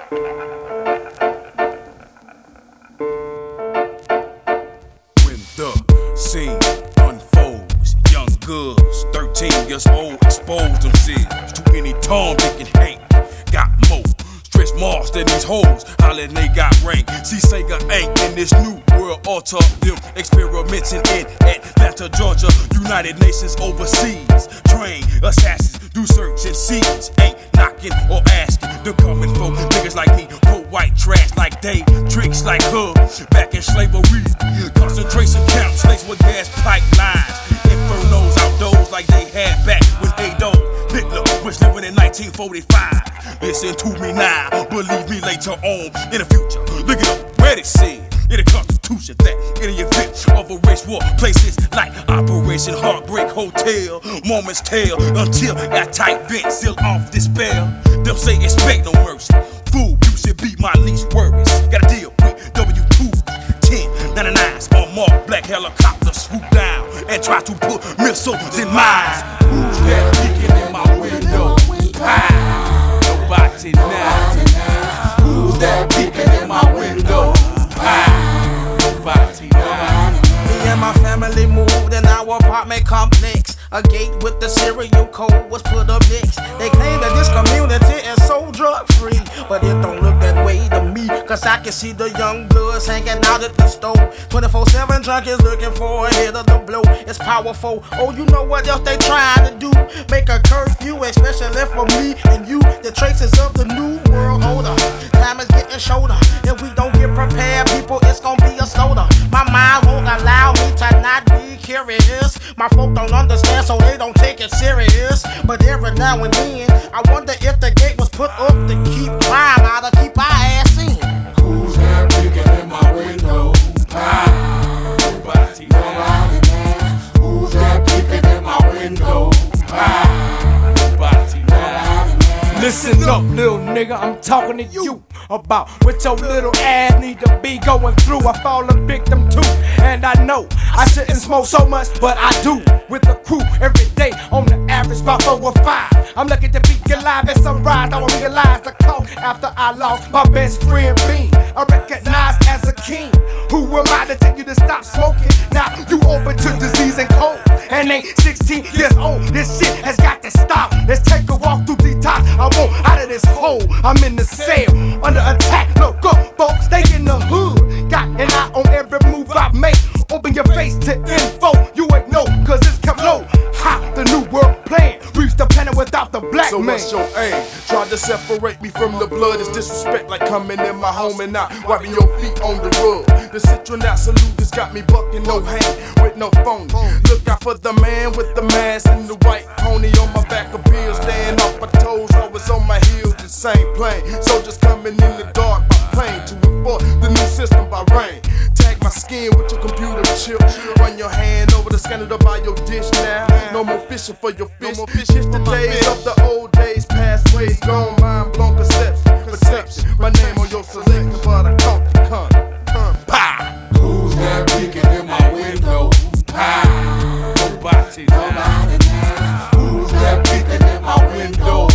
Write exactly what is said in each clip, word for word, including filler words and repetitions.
When the scene unfolds, young girls, thirteen years old, expose themselves to any Tom, Dick, and Hank. Got more stretch marks than these hoes, hollin' they got rank. See, Sega ain't in this new world order. Them experimenting in Atlanta, Georgia, United Nations overseas. Train assassins, do search and seize. Ain't knocking or asking. They're coming for niggas like me, for white trash like they, tricks like her. Back in slavery, concentration camps laced with gas pipelines. Infernos outdoors like they had back when Adolf Hitler was living in nineteen forty-five. Listen to me now, believe me later on in the future. Look it up, where it said in the Constitution that in the event of a race war, places like Operation Heartbreak Hotel, moments tell until that tight vent seal off this spell. Them say expect no mercy. Fool, you should be my least worries. Gotta deal with W two ten ninety-nines on mark black helicopters swoop down and try to put missiles in mines. Who's that peeking in my window? Ah, nobody now. Who's that peeking in my window? Ah, nobody now. Me and my family moved in our apartment complex. A gate with the serial code was put up next. They claim that this community is so drug free, but it don't look that way to me. Cause I can see the young bloods hanging out at the store. twenty-four seven junkies looking for a hit of the blow. It's powerful. Oh, you know what else they trying to do? Make a curfew, especially for me and you. The traces of the new world order. Time is getting shorter. If we don't get prepared, people, it's gonna be a slaughter. My mind won't allow me to not be curious. My folk don't understand, so they don't take it serious. But every now and then, I wonder if the gate was put up to keep crime out or keep our ass in. Who's that peeking in my window? Ah, nobody now. Who's that peeking in my window? Ah, nobody now. Listen up, little nigga, I'm talking to you about what your little ass need to be going through. I fall a victim too, and I know I shouldn't smoke so much, but I do. With the crew every day, on the average about four or five. I'm lucky to be alive at sunrise. I realize the cost after I lost my best friend Bean. I recognize as a king. Who am I to tell you to stop smoking? Now you open to disease and cold, and ain't sixteen years old. This shit has got to stop. Let's take a walk through detox. I want out of this hole. I'm in the cell under attack. Look up, folks, they in the hood. Got an eye on every move I make. Open your face to info. You ain't know, cause it's come low. Ha, the new world plan. Reach the planet without the black so man. what's your aim? Tried to separate me from the blood. It's disrespect like coming in my home and not wiping your feet on the rug. The citronat salute has got me bucking no hand with no phone. Look out for the man with the mask and the white pony on my back of bills. Staying off my toes, always on my heels, the same plane. Soldiers coming in the dark by plane to enforce the new system by rain. Tag my skin with your computer chip. Run your hand over the scanner to buy your dish now. No more fishing for your fish. Shift the days of the old days, past ways gone. Mind blown perception, perception. My name on your selection, but I caught the con. Con. Pow. Who's that peeking in my window? Pow. Nobody now. Who's that peeking in my window?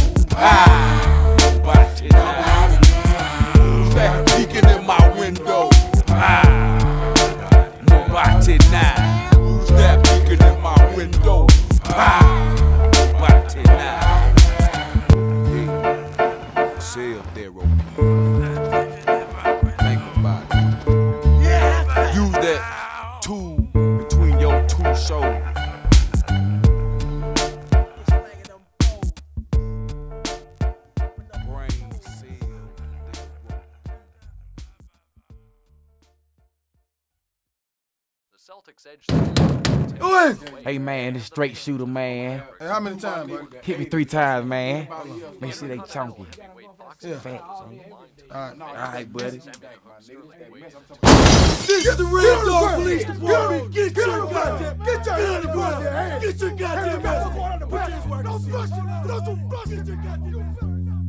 Pow. Nobody now. Who's that peeking in my window? Pow. Nobody now. Who's that peeking in my window? Pow. Nobody now. Yeah. Sell therapy. Think about it. Use that tool between your two shoulders. Hey man, this straight shooter man. Hey, how many times, bro? Hit me three times, man. Make sure they chunky. Yeah. Fat. Alright. Alright, buddy. Get the Red Dog Police Department. Get your goddamn. Get your goddamn. Get your goddamn. Get your goddamn. Put your goddamn.